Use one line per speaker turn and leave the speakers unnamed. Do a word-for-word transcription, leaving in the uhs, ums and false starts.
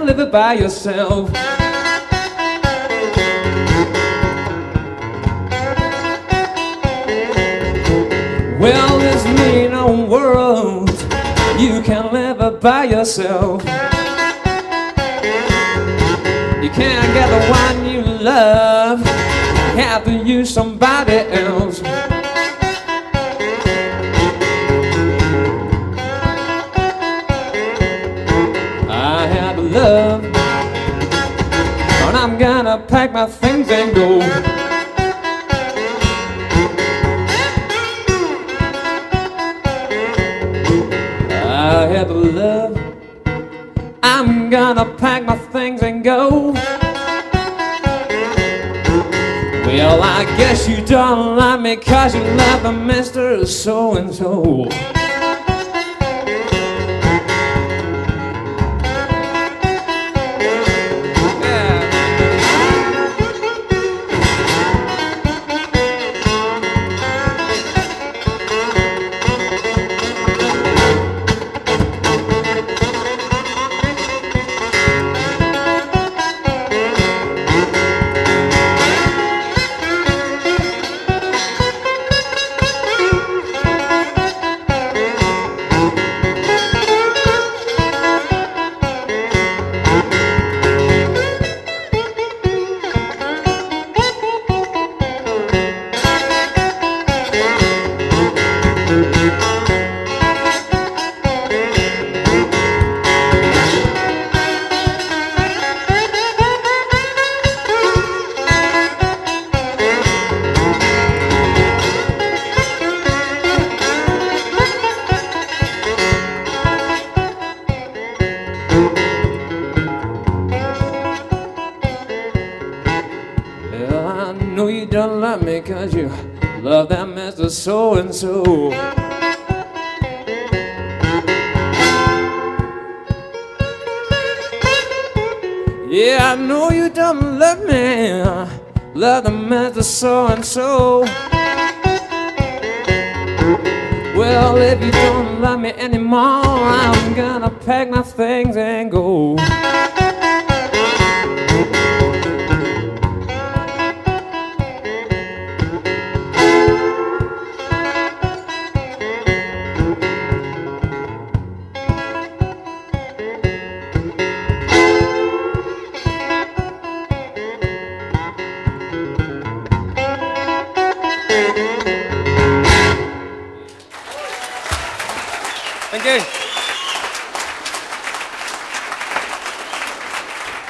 live it by yourself. Well, this mean old world, you can't live it by yourself. You can't get the one you love, you have to use somebody else. I have love, but I'm gonna pack my things and go. I have love, I'm gonna pack my things and go. Well, I guess you don't like me 'cause you love the Mister So-and-so. Well, I know you don't love me 'cause you love that Mister So-and-so. Yeah, I know you don't love me, love the Mister So-and-so. Well, if you don't love me anymore, I'm gonna pack my things and go. Thank you.